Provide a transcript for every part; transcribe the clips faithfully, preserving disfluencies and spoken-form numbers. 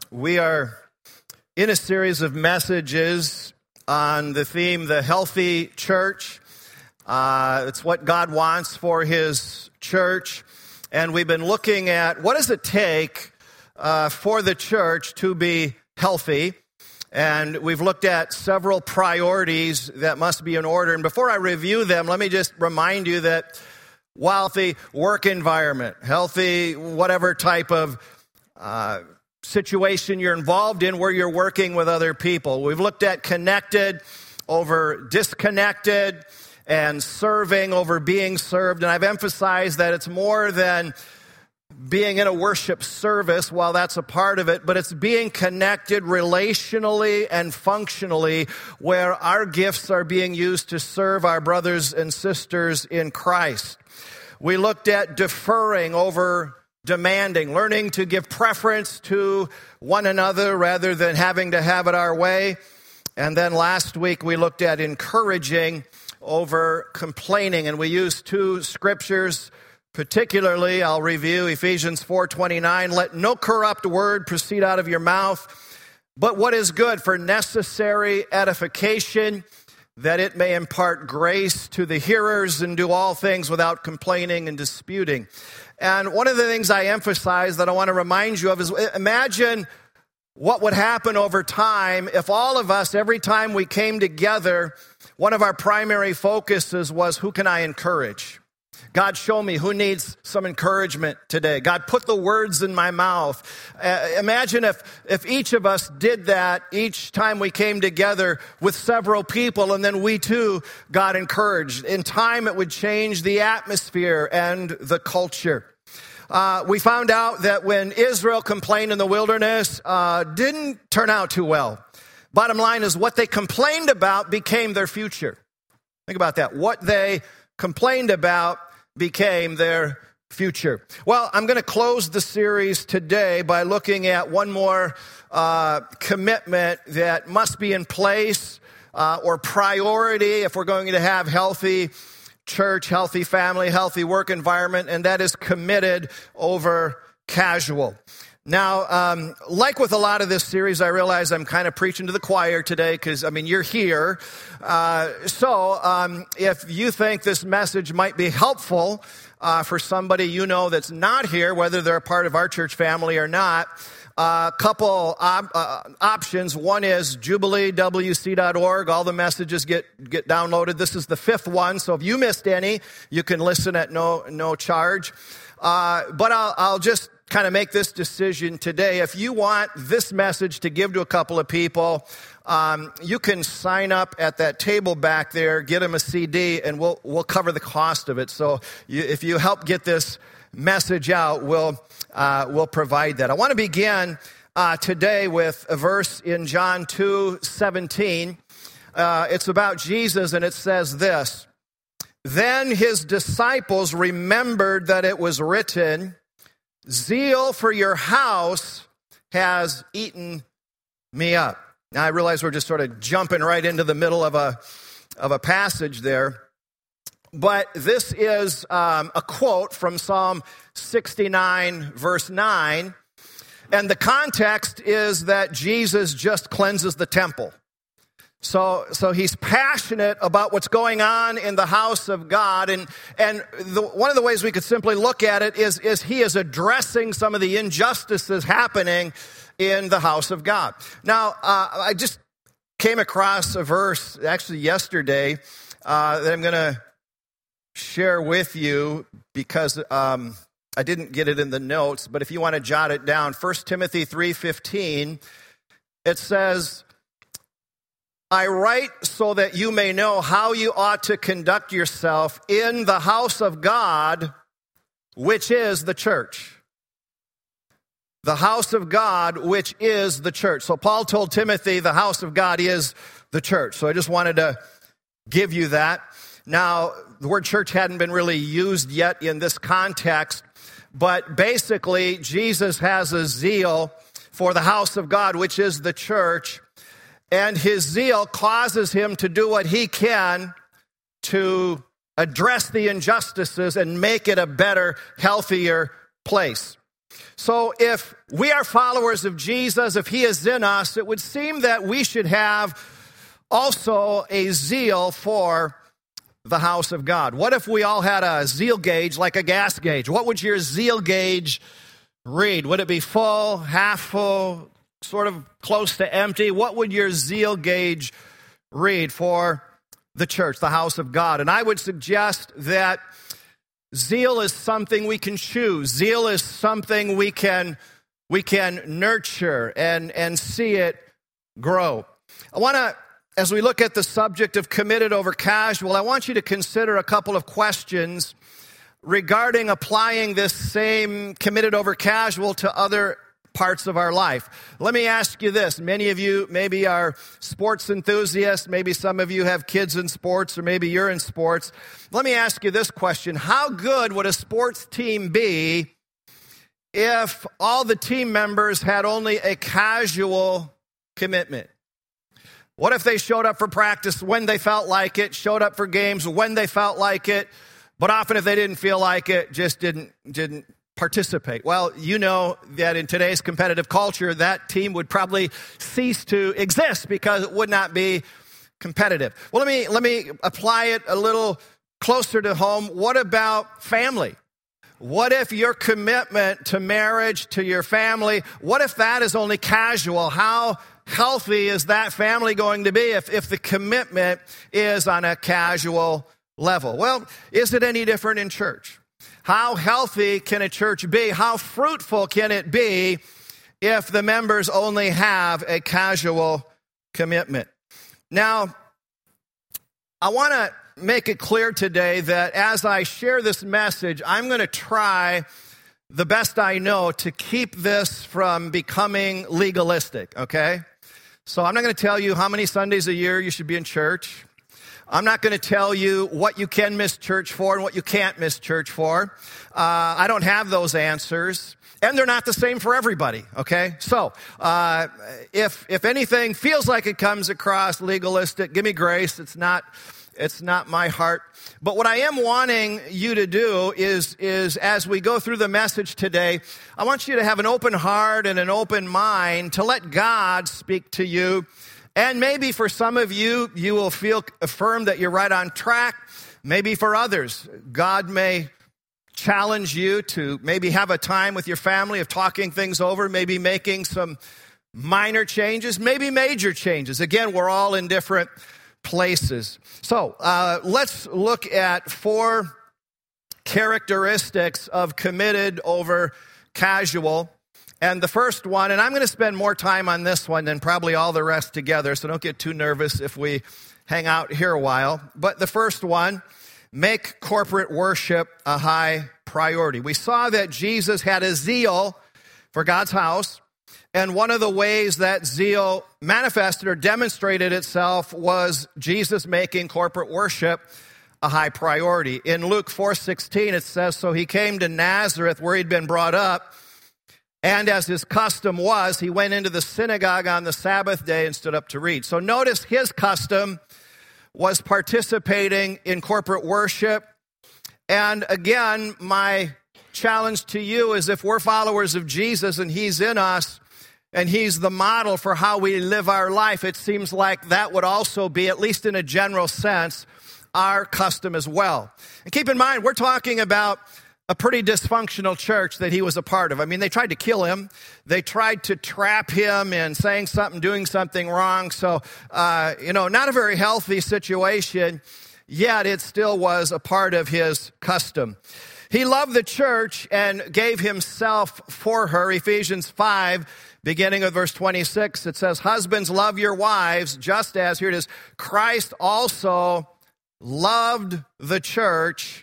We are in a series of messages on the theme, the healthy church. Uh, it's what God wants for His church. And we've been looking at what does it take uh, for the church to be healthy. And we've looked at several priorities that must be in order. And before I review them, let me just remind you that healthy work environment, healthy whatever type of uh, situation you're involved in where you're working with other people. We've looked at connected over disconnected and serving over being served. And I've emphasized that it's more than being in a worship service, while that's a part of it, but it's being connected relationally and functionally where our gifts are being used to serve our brothers and sisters in Christ. We looked at deferring over demanding, learning to give preference to one another rather than having to have it our way. And then last week we looked at encouraging over complaining, and we used two scriptures. Particularly, I'll review Ephesians four twenty-nine, let no corrupt word proceed out of your mouth, but what is good for necessary edification, that it may impart grace to the hearers and do all things without complaining and disputing. And one of the things I emphasize that I want to remind you of is imagine what would happen over time if all of us, every time we came together, one of our primary focuses was, who can I encourage? God, show me who needs some encouragement today. God, put the words in my mouth. Uh, imagine if, if each of us did that each time we came together with several people, and then we too got encouraged. In time, it would change the atmosphere and the culture. Uh, we found out that when Israel complained in the wilderness, uh, didn't turn out too well. Bottom line is what they complained about became their future. Think about that. What they complained about became their future. Well, I'm going to close the series today by looking at one more uh, commitment that must be in place uh, or priority if we're going to have healthy church, healthy family, healthy work environment, and that is committed over casual. Now, um, like with a lot of this series, I realize I'm kind of preaching to the choir today because, I mean, you're here. Uh, so um, if you think this message might be helpful uh, for somebody you know that's not here, whether they're a part of our church family or not, a uh, couple op- uh, options. One is jubilee w c dot org. All the messages get, get downloaded. This is the fifth one, so if you missed any, you can listen at no, no charge. Uh, but I'll, I'll just kind of make this decision today. If you want this message to give to a couple of people, um, you can sign up at that table back there, get them a C D, and we'll we'll cover the cost of it. So you, if you help get this message out, we'll uh, we'll provide that. I want to begin uh, today with a verse in John two seventeen. Uh, it's about Jesus, and it says this: Then his disciples remembered that it was written, zeal for your house has eaten me up. Now, I realize we're just sort of jumping right into the middle of a of a passage there, but this is um, a quote from Psalm sixty-nine, verse nine, and the context is that Jesus just cleanses the temple. So, so he's passionate about what's going on in the house of God, and and the, one of the ways we could simply look at it is is he is addressing some of the injustices happening in the house of God. Now, uh, I just came across a verse actually yesterday uh, that I'm going to share with you because um, I didn't get it in the notes, but if you want to jot it down, First Timothy three fifteen, it says, I write so that you may know how you ought to conduct yourself in the house of God, which is the church. The house of God, which is the church. So Paul told Timothy the house of God is the church. So I just wanted to give you that. Now, the word church hadn't been really used yet in this context, but basically Jesus has a zeal for the house of God, which is the church. And his zeal causes him to do what he can to address the injustices and make it a better, healthier place. So if we are followers of Jesus, if he is in us, it would seem that we should have also a zeal for the house of God. What if we all had a zeal gauge like a gas gauge? What would your zeal gauge read? Would it be full, half full, sort of close to empty? What would your zeal gauge read for the church, the house of God? And I would suggest that zeal is something we can choose. Zeal is something we can we can nurture and, and see it grow. I want to, as we look at the subject of committed over casual, I want you to consider a couple of questions regarding applying this same committed over casual to other parts of our life. Let me ask you this. Many of you maybe are sports enthusiasts. Maybe some of you have kids in sports, or maybe you're in sports. Let me ask you this question. How good would a sports team be if all the team members had only a casual commitment? What if they showed up for practice when they felt like it, showed up for games when they felt like it, but often if they didn't feel like it, just didn't didn't participate? Well, you know that in today's competitive culture, that team would probably cease to exist because it would not be competitive. Well, let me let me apply it a little closer to home. What about family? What if your commitment to marriage, to your family, what if that is only casual? How healthy is that family going to be if, if the commitment is on a casual level? Well, is it any different in church? How healthy can a church be? How fruitful can it be if the members only have a casual commitment? Now, I want to make it clear today that as I share this message, I'm going to try the best I know to keep this from becoming legalistic, okay? So I'm not going to tell you how many Sundays a year you should be in church. I'm not going to tell you what you can miss church for and what you can't miss church for. Uh, I don't have those answers, and they're not the same for everybody, okay? So uh, if if anything feels like it comes across legalistic, give me grace. It's not it's not my heart. But what I am wanting you to do is, is as we go through the message today, I want you to have an open heart and an open mind to let God speak to you. And maybe for some of you, you will feel affirmed that you're right on track. Maybe for others, God may challenge you to maybe have a time with your family of talking things over, maybe making some minor changes, maybe major changes. Again, we're all in different places. So uh, let's look at four characteristics of committed over casual. And the first one, and I'm going to spend more time on this one than probably all the rest together, so don't get too nervous if we hang out here a while. But the first one, make corporate worship a high priority. We saw that Jesus had a zeal for God's house, and one of the ways that zeal manifested or demonstrated itself was Jesus making corporate worship a high priority. In Luke four sixteen, it says, so he came to Nazareth where he'd been brought up, and as his custom was, he went into the synagogue on the Sabbath day and stood up to read. So notice his custom was participating in corporate worship. And again, my challenge to you is if we're followers of Jesus and he's in us and he's the model for how we live our life, it seems like that would also be, at least in a general sense, our custom as well. And keep in mind, we're talking about a pretty dysfunctional church that he was a part of. I mean, they tried to kill him. They tried to trap him in saying something, doing something wrong. So, uh, you know, not a very healthy situation, yet it still was a part of his custom. He loved the church and gave himself for her. Ephesians five, beginning of verse twenty-six, it says, husbands, love your wives, just as, here it is, Christ also loved the church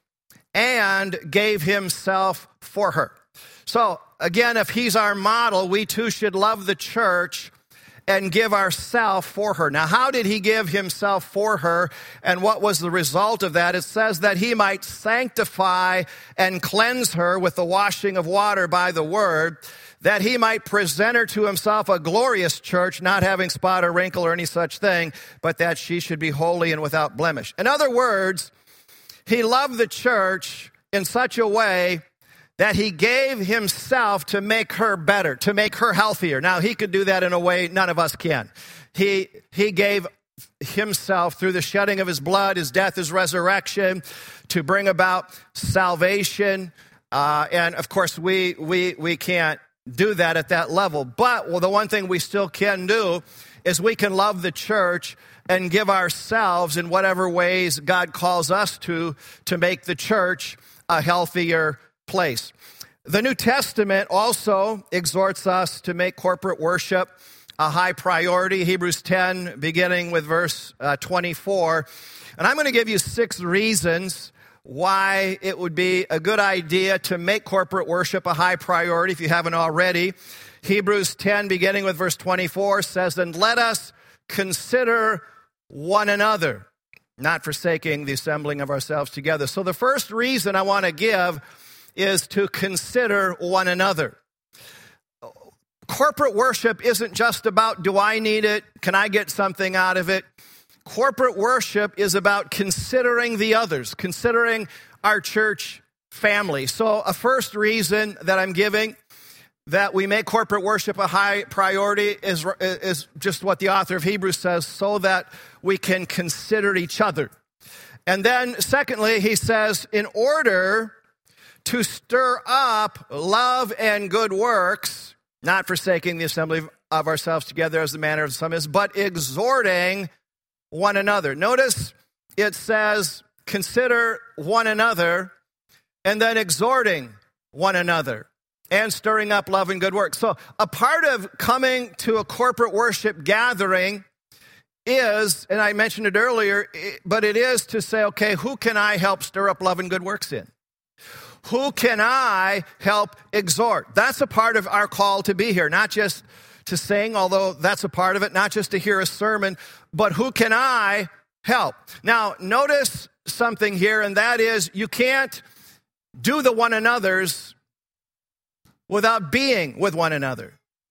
and gave himself for her. So, again, if he's our model, we too should love the church and give ourselves for her. Now, how did he give himself for her, and what was the result of that? It says that he might sanctify and cleanse her with the washing of water by the word, that he might present her to himself a glorious church, not having spot or wrinkle or any such thing, but that she should be holy and without blemish. In other words, he loved the church in such a way that he gave himself to make her better, to make her healthier. Now, he could do that in a way none of us can. He, he gave himself through the shedding of his blood, his death, his resurrection, to bring about salvation. Uh, and of course, we, we, we can't do that at that level. But well, the one thing we still can do is we can love the church and give ourselves in whatever ways God calls us to, to make the church a healthier place. The New Testament also exhorts us to make corporate worship a high priority. Hebrews ten, beginning with verse uh, twenty-four. And I'm going to give you six reasons why it would be a good idea to make corporate worship a high priority if you haven't already. Hebrews ten, beginning with verse twenty-four, says, "And let us consider one another, not forsaking the assembling of ourselves together." So the first reason I want to give is to consider one another. Corporate worship isn't just about, do I need it? Can I get something out of it? Corporate worship is about considering the others, considering our church family. So a first reason that I'm giving that we make corporate worship a high priority is, is just what the author of Hebrews says, so that we can consider each other. And then secondly, he says, in order to stir up love and good works, not forsaking the assembly of ourselves together as the manner of some is, but exhorting one another. Notice it says, consider one another, and then exhorting one another, and stirring up love and good works. So a part of coming to a corporate worship gathering is, and I mentioned it earlier, but it is to say, okay, who can I help stir up love and good works in? Who can I help exhort? That's a part of our call to be here, not just to sing, although that's a part of it, not just to hear a sermon, but who can I help? Now, notice something here, and that is you can't do the one another's without being with one another.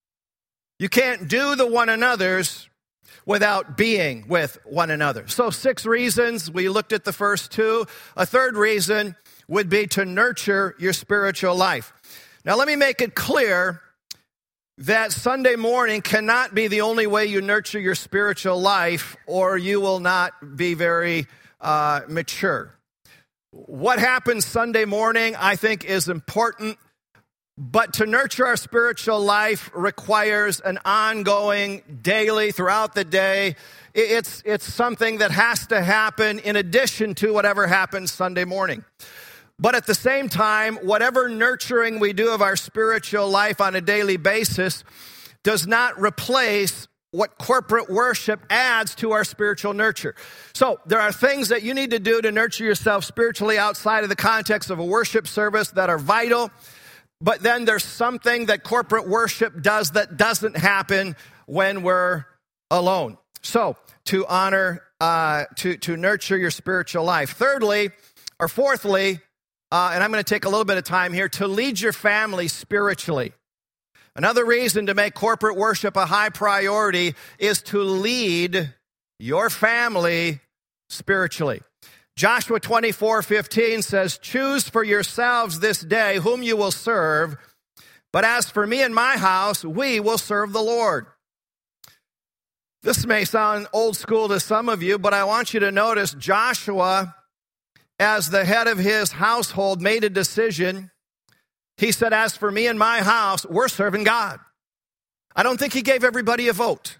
You can't do the one another's without being with one another. So six reasons. We looked at the first two. A third reason would be to nurture your spiritual life. Now, let me make it clear that Sunday morning cannot be the only way you nurture your spiritual life, or you will not be very uh, mature. What happens Sunday morning, I think, is important, but to nurture our spiritual life requires an ongoing, daily, throughout the day. It's, it's something that has to happen in addition to whatever happens Sunday morning. But at the same time, whatever nurturing we do of our spiritual life on a daily basis does not replace what corporate worship adds to our spiritual nurture. So there are things that you need to do to nurture yourself spiritually outside of the context of a worship service that are vital. But then there's something that corporate worship does that doesn't happen when we're alone. So to honor, uh, to, to nurture your spiritual life. Thirdly, or fourthly, Uh, and I'm going to take a little bit of time here, to lead your family spiritually. Another reason to make corporate worship a high priority is to lead your family spiritually. Joshua twenty-four fifteen says, "Choose for yourselves this day whom you will serve, but as for me and my house, we will serve the Lord." This may sound old school to some of you, but I want you to notice Joshua, as the head of his household, made a decision. He said, as for me and my house, we're serving God. I don't think he gave everybody a vote.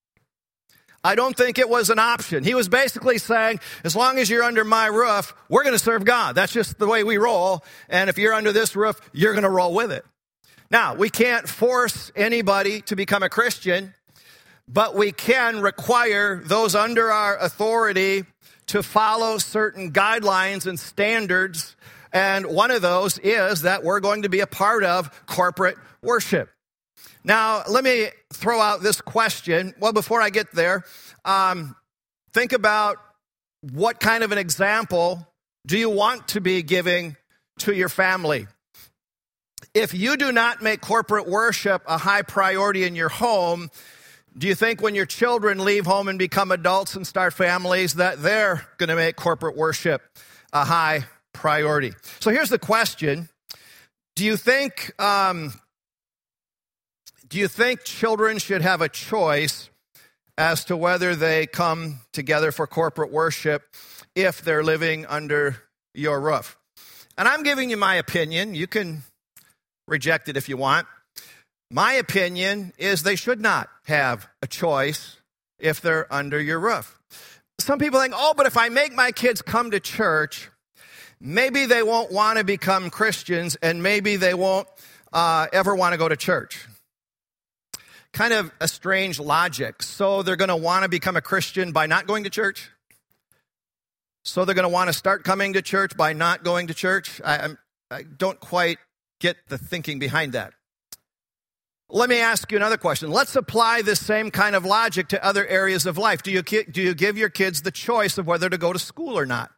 I don't think it was an option. He was basically saying, as long as you're under my roof, we're going to serve God. That's just the way we roll. And if you're under this roof, you're going to roll with it. Now, we can't force anybody to become a Christian, but we can require those under our authority to follow certain guidelines and standards, and one of those is that we're going to be a part of corporate worship. Now, let me throw out this question. Well, before I get there, um, think about what kind of an example do you want to be giving to your family? If you do not make corporate worship a high priority in your home, do you think when your children leave home and become adults and start families that they're going to make corporate worship a high priority? So here's the question. Do you think um, do you think children should have a choice as to whether they come together for corporate worship if they're living under your roof? And I'm giving you my opinion. You can reject it if you want. My opinion is they should not have a choice if they're under your roof. Some people think, oh, but if I make my kids come to church, maybe they won't want to become Christians and maybe they won't uh, ever want to go to church. Kind of a strange logic. So they're going to want to become a Christian by not going to church? So they're going to want to start coming to church by not going to church? I, I'm, I don't quite get the thinking behind that. Let me ask you another question. Let's apply this same kind of logic to other areas of life. Do you, do you give your kids the choice of whether to go to school or not?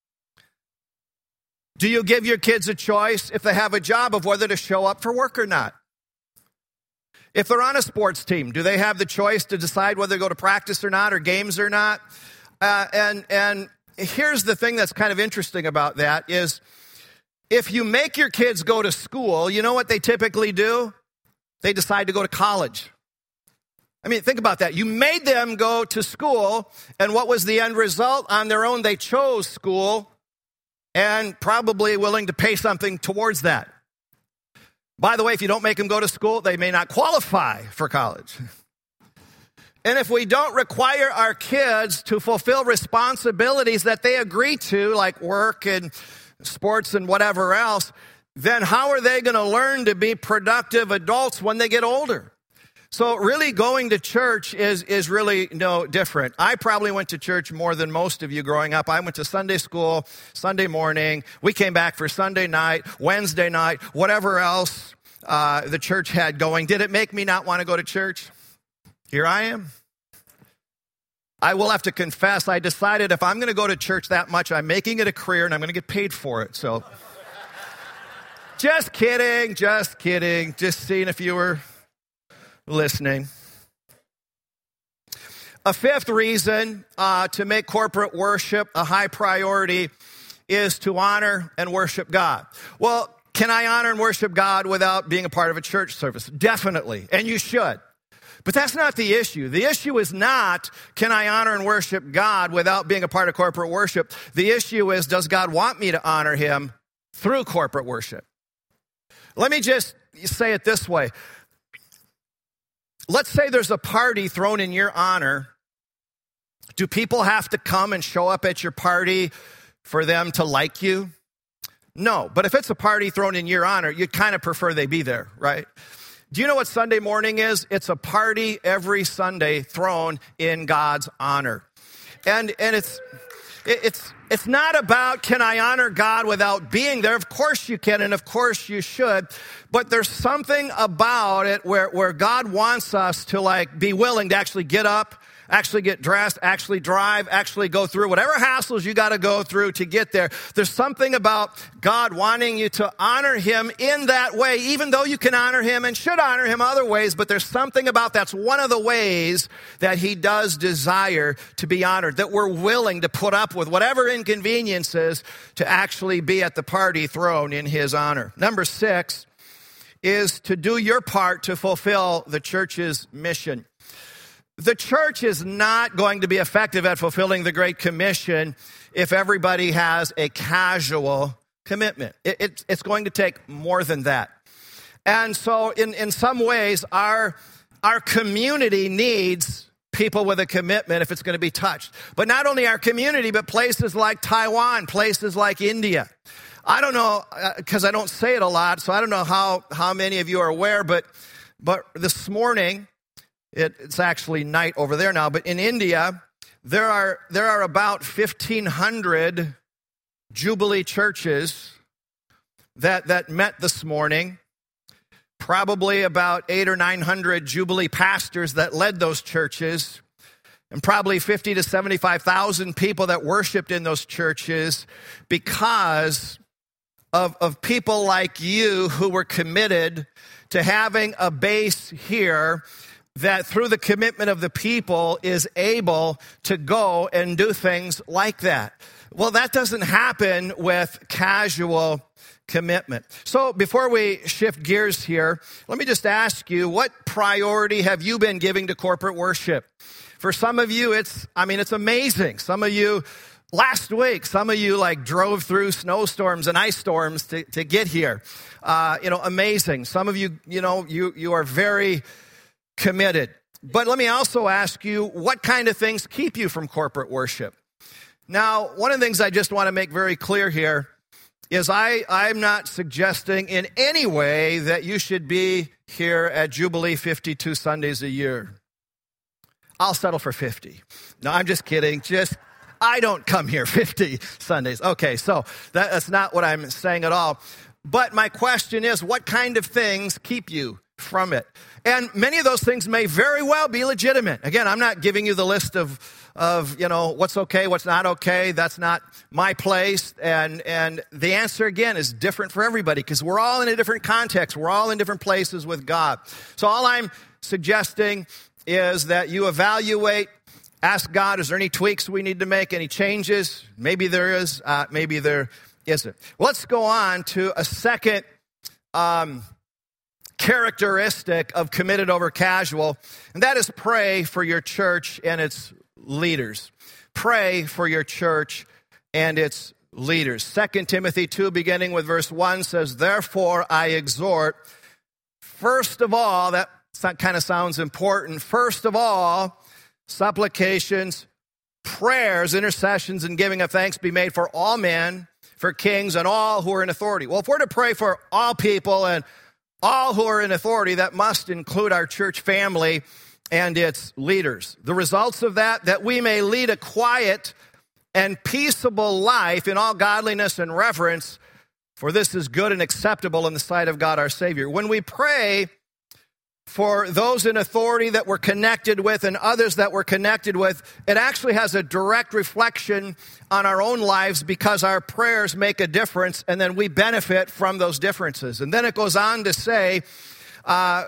Do you give your kids a choice if they have a job of whether to show up for work or not? If they're on a sports team, do they have the choice to decide whether to go to practice or not or games or not? Uh, and, and here's the thing that's kind of interesting about that is if you make your kids go to school, you know what they typically do? They decide to go to college. I mean, think about that. You made them go to school, and what was the end result? On their own, they chose school and probably willing to pay something towards that. By the way, if you don't make them go to school, they may not qualify for college. And if we don't require our kids to fulfill responsibilities that they agree to, like work and sports and whatever else, then how are they going to learn to be productive adults when they get older? So really going to church is, is really no different. I probably went to church more than most of you growing up. I went to Sunday school, Sunday morning. We came back for Sunday night, Wednesday night, whatever else uh, the church had going. Did it make me not want to go to church? Here I am. I will have to confess, I decided if I'm going to go to church that much, I'm making it a career and I'm going to get paid for it. So just kidding, just kidding. Just seeing if you were listening. A fifth reason uh, to make corporate worship a high priority is to honor and worship God. Well, can I honor and worship God without being a part of a church service? Definitely, and you should. But that's not the issue. The issue is not, can I honor and worship God without being a part of corporate worship? The issue is, does God want me to honor him through corporate worship? Let me just say it this way. Let's say there's a party thrown in your honor. Do people have to come and show up at your party for them to like you? No, but if it's a party thrown in your honor, you'd kind of prefer they be there, right? Do you know what Sunday morning is? It's a party every Sunday thrown in God's honor. And and it's it's it's not about, can I honor God without being there? Of course you can, and of course you should. But there's something about it where, where God wants us to like be willing to actually get up, actually get dressed, actually drive, actually go through whatever hassles you got to go through to get there. There's something about God wanting you to honor him in that way, even though you can honor him and should honor him other ways, but there's something about that's one of the ways that he does desire to be honored, that we're willing to put up with whatever inconveniences to actually be at the party thrown in his honor. Number six is to do your part to fulfill the church's mission. The church is not going to be effective at fulfilling the Great Commission if everybody has a casual commitment. It, it, it's going to take more than that. And so in, in some ways, our, our community needs people with a commitment if it's going to be touched. But not only our community, but places like Taiwan, places like India. I don't know, because uh, I don't say it a lot, so I don't know how, how many of you are aware, but, but this morning, It, it's actually night over there now, but in India, there are there are about fifteen hundred Jubilee churches that, that met this morning. Probably about eight or nine hundred Jubilee pastors that led those churches, and probably fifty to seventy-five thousand people that worshiped in those churches because of, of people like you who were committed to having a base here that through the commitment of the people is able to go and do things like that. Well, that doesn't happen with casual commitment. So before we shift gears here, let me just ask you, what priority have you been giving to corporate worship? For some of you, it's, I mean, it's amazing. Some of you, last week, some of you like drove through snowstorms and ice storms to, to get here. Uh, you know, amazing. Some of you, you know, you, you are very committed. But let me also ask you, what kind of things keep you from corporate worship? Now, one of the things I just want to make very clear here is I, I'm not suggesting in any way that you should be here at Jubilee fifty-two Sundays a year. I'll settle for fifty. No, I'm just kidding. Just, I don't come here fifty Sundays. Okay, so that, that's not what I'm saying at all. But my question is, what kind of things keep you from it? And many of those things may very well be legitimate. Again, I'm not giving you the list of, of you know, what's okay, what's not okay. That's not my place. And, and the answer, again, is different for everybody because we're all in a different context. We're all in different places with God. So all I'm suggesting is that you evaluate, ask God, is there any tweaks we need to make, any changes? Maybe there is, uh, maybe there isn't. Let's go on to a second um characteristic of committed over casual, and that is pray for your church and its leaders. Pray for your church and its leaders. Second Timothy two, beginning with verse one, says, therefore I exhort, first of all, that kind of sounds important, first of all, supplications, prayers, intercessions, and giving of thanks be made for all men, for kings, and all who are in authority. Well, if we're to pray for all people and all who are in authority, that must include our church family and its leaders. The results of that, that we may lead a quiet and peaceable life in all godliness and reverence, for this is good and acceptable in the sight of God our Savior. When we pray for those in authority that we're connected with and others that we're connected with, it actually has a direct reflection on our own lives because our prayers make a difference and then we benefit from those differences. And then it goes on to say, uh,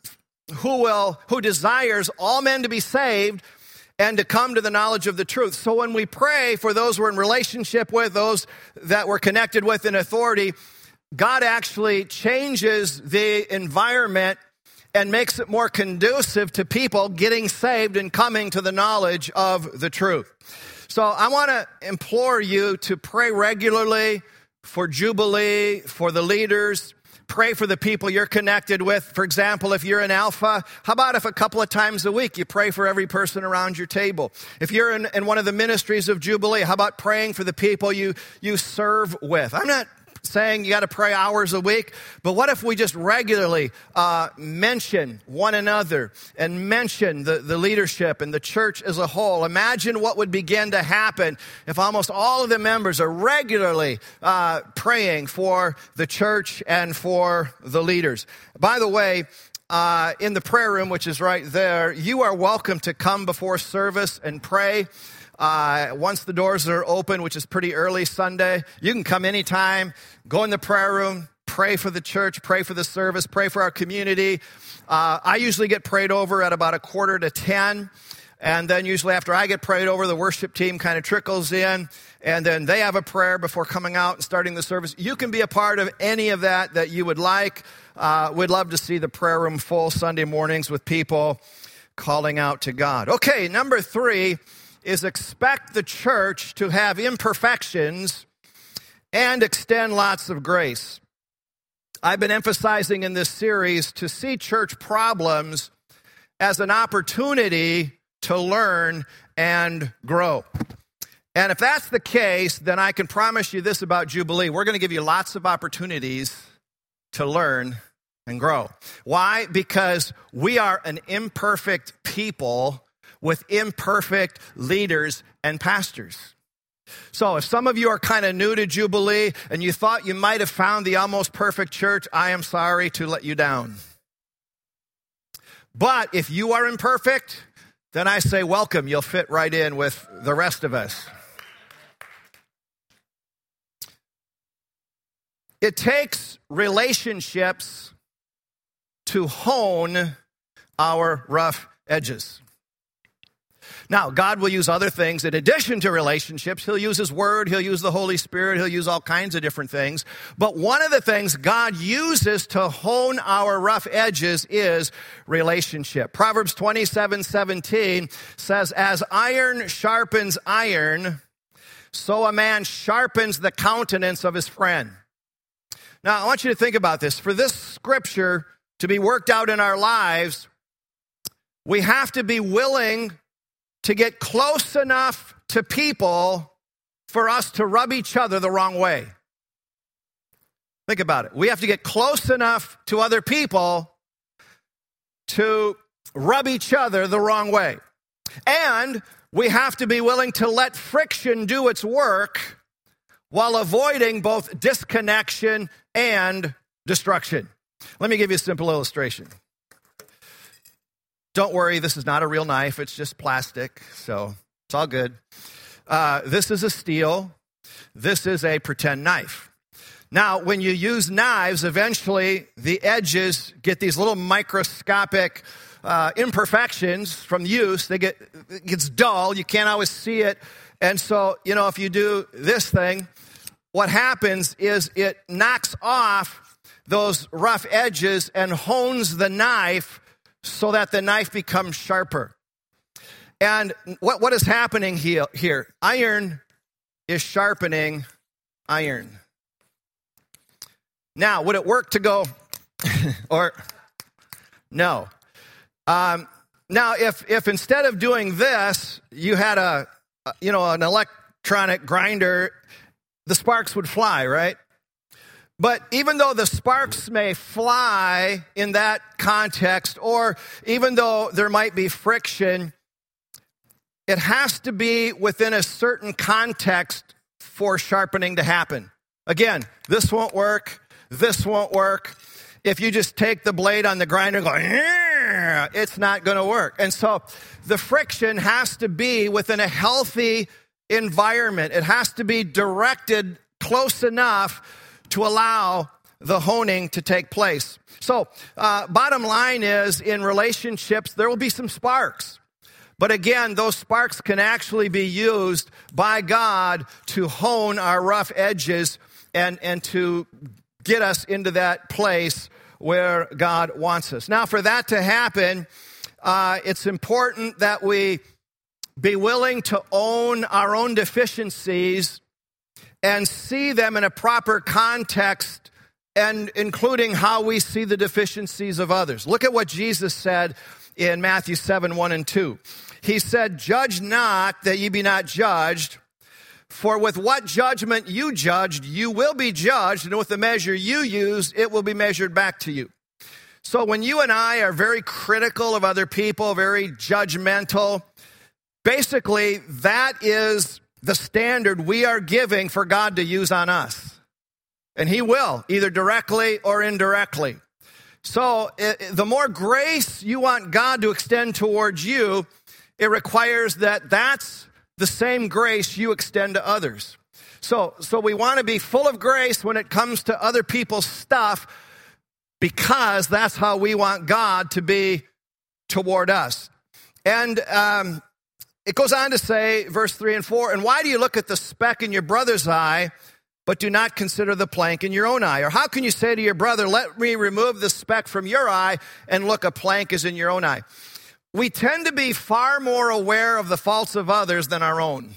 who will, who desires all men to be saved and to come to the knowledge of the truth. So when we pray for those we're in relationship with, those that we're connected with in authority, God actually changes the environment and makes it more conducive to people getting saved and coming to the knowledge of the truth. So I want to implore you to pray regularly for Jubilee, for the leaders. Pray for the people you're connected with. For example, if you're in Alpha, how about if a couple of times a week you pray for every person around your table? If you're in, in one of the ministries of Jubilee, how about praying for the people you, you serve with? I'm not saying you got to pray hours a week, but what if we just regularly uh, mention one another and mention the, the leadership and the church as a whole? Imagine what would begin to happen if almost all of the members are regularly uh, praying for the church and for the leaders. By the way, uh, in the prayer room, which is right there, you are welcome to come before service and pray. Uh, once the doors are open, which is pretty early Sunday, you can come anytime, go in the prayer room, pray for the church, pray for the service, pray for our community. Uh, I usually get prayed over at about a quarter to ten. And then usually after I get prayed over, the worship team kind of trickles in. And then they have a prayer before coming out and starting the service. You can be a part of any of that that you would like. Uh, we'd love to see the prayer room full Sunday mornings with people calling out to God. Okay, number three is expect the church to have imperfections and extend lots of grace. I've been emphasizing in this series to see church problems as an opportunity to learn and grow. And if that's the case, then I can promise you this about Jubilee. We're going to give you lots of opportunities to learn and grow. Why? Because we are an imperfect people with imperfect leaders and pastors. So if some of you are kind of new to Jubilee and you thought you might have found the almost perfect church, I am sorry to let you down. But if you are imperfect, then I say welcome. You'll fit right in with the rest of us. It takes relationships to hone our rough edges. Now, God will use other things in addition to relationships. He'll use His Word. He'll use the Holy Spirit. He'll use all kinds of different things. But one of the things God uses to hone our rough edges is relationship. Proverbs twenty-seven seventeen says, as iron sharpens iron, so a man sharpens the countenance of his friend. Now, I want you to think about this. For this scripture to be worked out in our lives, we have to be willing to get close enough to people for us to rub each other the wrong way. Think about it. We have to get close enough to other people to rub each other the wrong way. And we have to be willing to let friction do its work while avoiding both disconnection and destruction. Let me give you a simple illustration. Don't worry, this is not a real knife. It's just plastic, so it's all good. Uh, this is a steel. This is a pretend knife. Now, when you use knives, eventually the edges get these little microscopic uh, imperfections from use. They get, it gets dull. You can't always see it. And so, you know, if you do this thing, what happens is it knocks off those rough edges and hones the knife so that the knife becomes sharper. And what, what is happening here, here? Iron is sharpening iron. Now, would it work to go, or no? Um, now, if if instead of doing this, you had a, you know, an electronic grinder, the sparks would fly, right? But even though the sparks may fly in that context, or even though there might be friction, it has to be within a certain context for sharpening to happen. Again, this won't work. This won't work. If you just take the blade on the grinder and go, yeah, it's not going to work. And so the friction has to be within a healthy environment. It has to be directed close enough to allow the honing to take place. So, uh, bottom line is, in relationships, there will be some sparks. But again, those sparks can actually be used by God to hone our rough edges and, and to get us into that place where God wants us. Now, for that to happen, uh, it's important that we be willing to own our own deficiencies and see them in a proper context, and including how we see the deficiencies of others. Look at what Jesus said in Matthew seven, one and two. He said, judge not that ye be not judged, for with what judgment you judged, you will be judged, and with the measure you use, it will be measured back to you. So when you and I are very critical of other people, very judgmental, basically that is the standard we are giving for God to use on us. And He will, either directly or indirectly. So it, the more grace you want God to extend towards you, it requires that that's the same grace you extend to others. So, so we want to be full of grace when it comes to other people's stuff, because that's how we want God to be toward us. And um it goes on to say, verse three and four, and why do you look at the speck in your brother's eye, but do not consider the plank in your own eye? Or how can you say to your brother, let me remove the speck from your eye, and look, a plank is in your own eye? We tend to be far more aware of the faults of others than our own.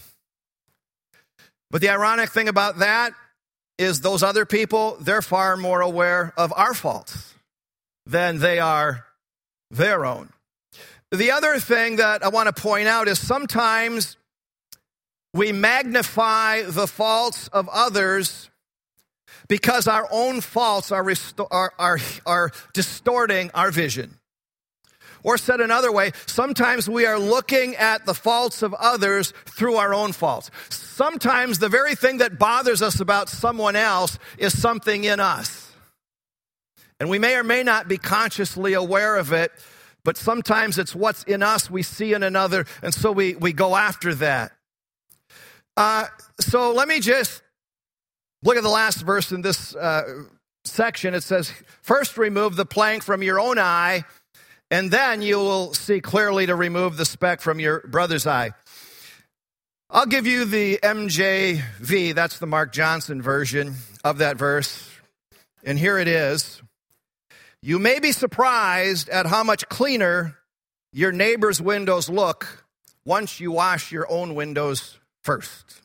But the ironic thing about that is those other people, they're far more aware of our faults than they are their own. The other thing that I want to point out is sometimes we magnify the faults of others because our own faults are, resto- are, are, are distorting our vision. Or said another way, sometimes we are looking at the faults of others through our own faults. Sometimes the very thing that bothers us about someone else is something in us. And we may or may not be consciously aware of it, but sometimes it's what's in us we see in another, and so we, we go after that. Uh, so let me just look at the last verse in this uh, section. It says, first remove the plank from your own eye, and then you will see clearly to remove the speck from your brother's eye. I'll give you the M J V, that's the Mark Johnson version of that verse. And here it is. You may be surprised at how much cleaner your neighbor's windows look once you wash your own windows first.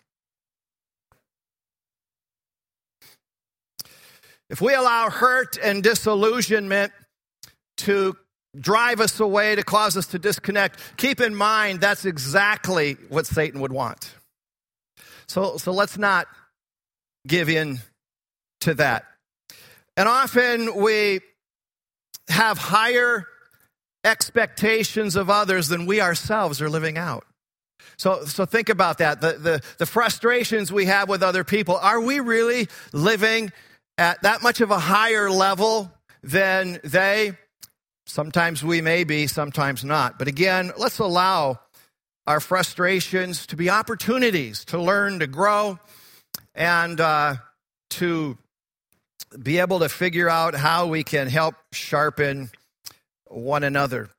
If we allow hurt and disillusionment to drive us away, to cause us to disconnect, keep in mind that's exactly what Satan would want. So, so let's not give in to that. And often we have higher expectations of others than we ourselves are living out. So, so think about that. The, the, the frustrations we have with other people, are we really living at that much of a higher level than they? Sometimes we may be, sometimes not. But again, let's allow our frustrations to be opportunities to learn, to grow, and uh, to be able to figure out how we can help sharpen one another.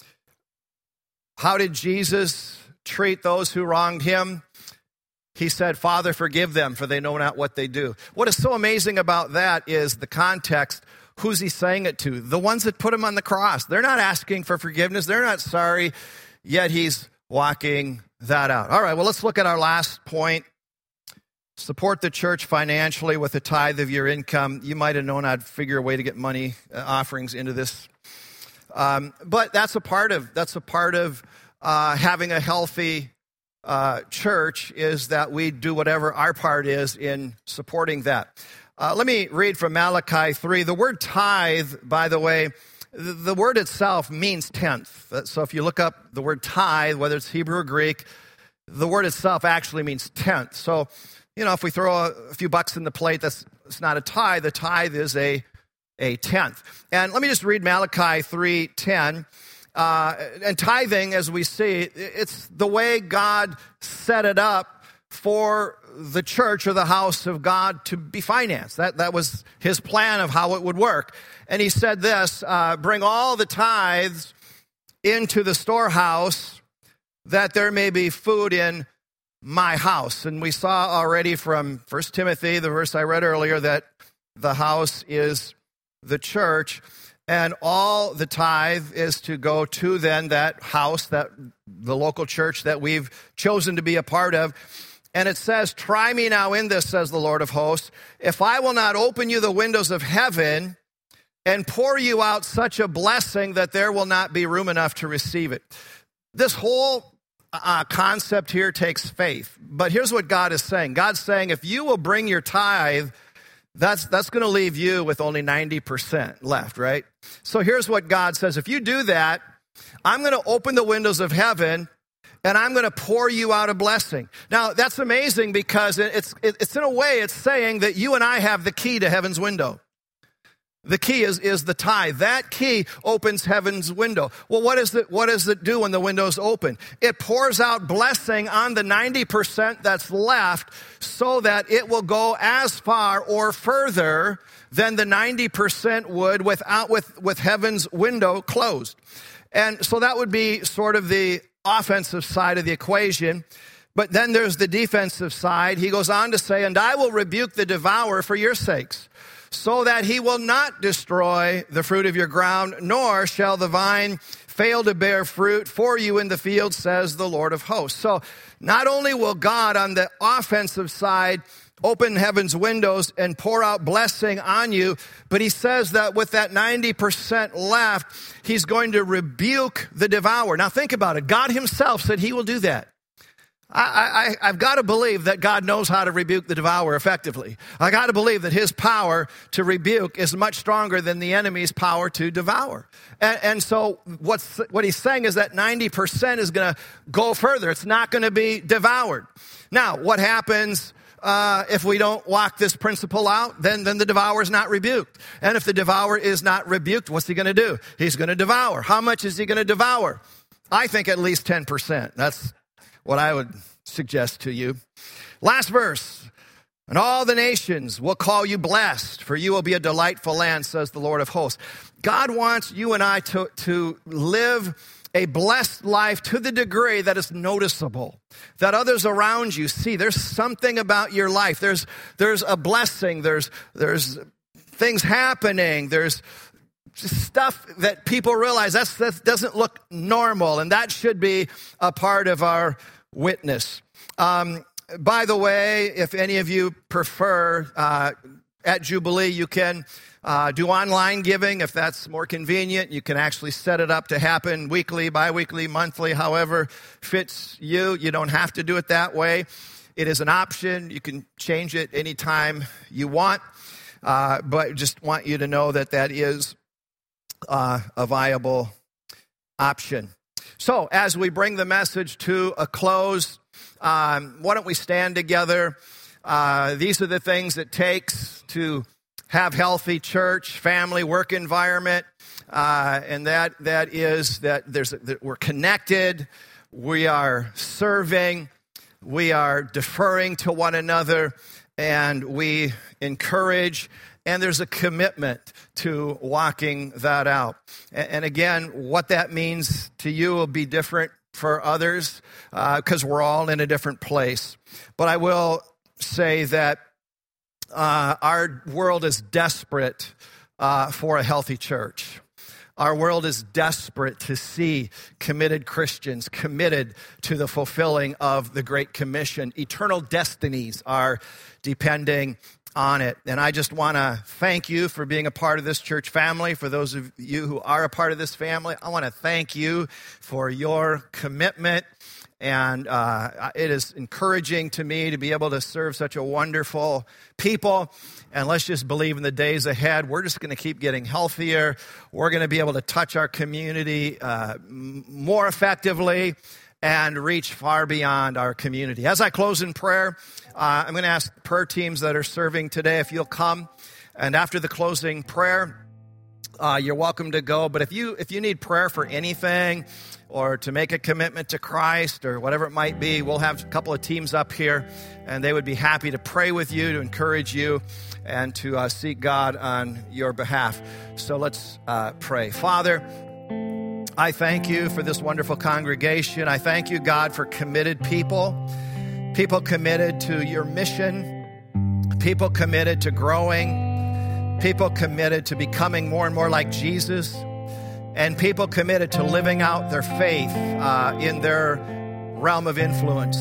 How did Jesus treat those who wronged him? He said, Father, forgive them, for they know not what they do. What is so amazing about that is the context. Who's he saying it to? The ones that put him on the cross. They're not asking for forgiveness. They're not sorry, yet he's walking that out. All right, well, let's look at our last point. Support the church financially with a tithe of your income. You might have known I'd figure a way to get money uh, offerings into this. Um, but that's a part of, that's a part of uh, having a healthy uh, church, is that we do whatever our part is in supporting that. Uh, let me read from Malachi three. The word tithe, by the way, the, the word itself means tenth. So if you look up the word tithe, whether it's Hebrew or Greek, the word itself actually means tenth. So, you know, if we throw a, a few bucks in the plate, that's it's not a tithe. The tithe is a, a tenth. And let me just read Malachi three ten. Uh, and tithing, as we see, it's the way God set it up for the church or the house of God to be financed. That that was his plan of how it would work. And he said this, uh, bring all the tithes into the storehouse, that there may be food in my house. And we saw already from First Timothy, the verse I read earlier, that the house is the church. And all the tithe is to go to then that house, that the local church that we've chosen to be a part of. And it says, try me now in this, says the Lord of hosts, if I will not open you the windows of heaven and pour you out such a blessing that there will not be room enough to receive it. This whole uh, concept here takes faith. But here's what God is saying. God's saying, if you will bring your tithe, that's, that's going to leave you with only ninety percent left, right? So here's what God says. If you do that, I'm going to open the windows of heaven, and I'm going to pour you out a blessing. Now, that's amazing because it's, it's in a way, it's saying that you and I have the key to heaven's window. The key is, is the tithe. That key opens heaven's window. Well, what, is it, what does it do when the window's open? It pours out blessing on the ninety percent that's left so that it will go as far or further than the ninety percent would without, with, with heaven's window closed. And so that would be sort of the offensive side of the equation. But then there's the defensive side. He goes on to say, and I will rebuke the devourer for your sakes, so that he will not destroy the fruit of your ground, nor shall the vine fail to bear fruit for you in the field, says the Lord of hosts. So not only will God on the offensive side open heaven's windows and pour out blessing on you, but he says that with that ninety percent left, he's going to rebuke the devourer. Now think about it. God himself said he will do that. I, I, I've got to believe that God knows how to rebuke the devourer effectively. I got to believe that his power to rebuke is much stronger than the enemy's power to devour. And, and so what's, what he's saying is that ninety percent is going to go further. It's not going to be devoured. Now, what happens uh, if we don't walk this principle out? Then, then the devourer is not rebuked. And if the devourer is not rebuked, what's he going to do? He's going to devour. How much is he going to devour? I think at least ten percent. That's what I would suggest to you. Last verse. And all the nations will call you blessed, for you will be a delightful land, says the Lord of hosts. God wants you and I to, to live a blessed life to the degree that is noticeable, that others around you see there's something about your life. There's, there's a blessing. There's, there's things happening. There's stuff that people realize that's, that doesn't look normal, and that should be a part of our witness. Um, by the way, if any of you prefer, uh, at Jubilee, you can uh, do online giving if that's more convenient. You can actually set it up to happen weekly, biweekly, monthly, however fits you. You don't have to do it that way. It is an option. You can change it anytime you want, uh, but just want you to know that that is uh, a viable option. So as we bring the message to a close, um, why don't we stand together? Uh, these are the things it takes to have healthy church, family, work environment, uh, and that that is that there's that we're connected, we are serving, we are deferring to one another, and we encourage, and there's a commitment to walking that out. And, and again, what that means to you will be different for others because uh, we're all in a different place. But I will say that uh, our world is desperate uh, for a healthy church. Our world is desperate to see committed Christians committed to the fulfilling of the Great Commission. Eternal destinies are depending on it. And I just want to thank you for being a part of this church family. For those of you who are a part of this family, I want to thank you for your commitment. And uh, it is encouraging to me to be able to serve such a wonderful people. And let's just believe in the days ahead. We're just going to keep getting healthier. We're going to be able to touch our community uh, more effectively and reach far beyond our community. As I close in prayer, uh, I'm going to ask prayer teams that are serving today if you'll come. And after the closing prayer, Uh, you're welcome to go. But if you if you need prayer for anything or to make a commitment to Christ or whatever it might be, we'll have a couple of teams up here, and they would be happy to pray with you, to encourage you, and to uh, seek God on your behalf. So let's uh, pray. Father, I thank you for this wonderful congregation. I thank you, God, for committed people, people committed to your mission, people committed to growing, people committed to becoming more and more like Jesus, and people committed to living out their faith uh, in their realm of influence.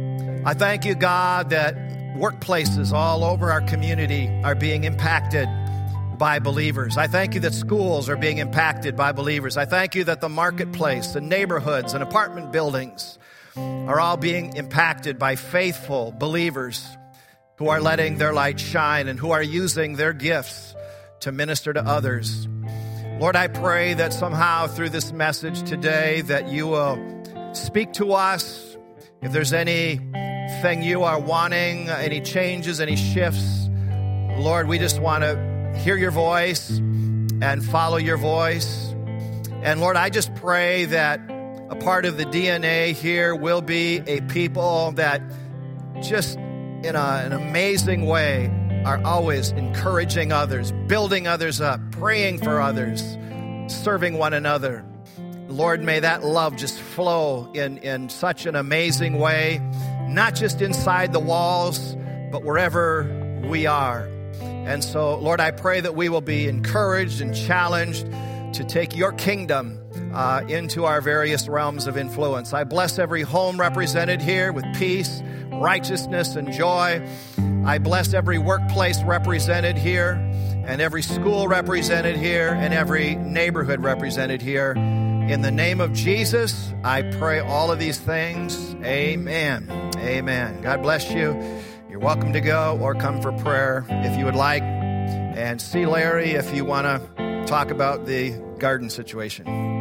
I thank you, God, that workplaces all over our community are being impacted by believers. I thank you that schools are being impacted by believers. I thank you that the marketplace and neighborhoods and apartment buildings are all being impacted by faithful believers who are letting their light shine and who are using their gifts to minister to others. Lord, I pray that somehow through this message today that you will speak to us. If there's anything you are wanting, any changes, any shifts, Lord, we just want to hear your voice and follow your voice. And Lord, I just pray that a part of the D N A here will be a people that just in a, an amazing way are always encouraging others, building others up, praying for others, serving one another. Lord, may that love just flow in, in such an amazing way, not just inside the walls, but wherever we are. And so, Lord, I pray that we will be encouraged and challenged to take your kingdom uh, into our various realms of influence. I bless every home represented here with peace, righteousness, and joy. I bless every workplace represented here, and every school represented here, and every neighborhood represented here. In the name of Jesus, I pray all of these things. Amen. Amen. God bless you. You're welcome to go or come for prayer if you would like. And see Larry if you want to talk about the garden situation.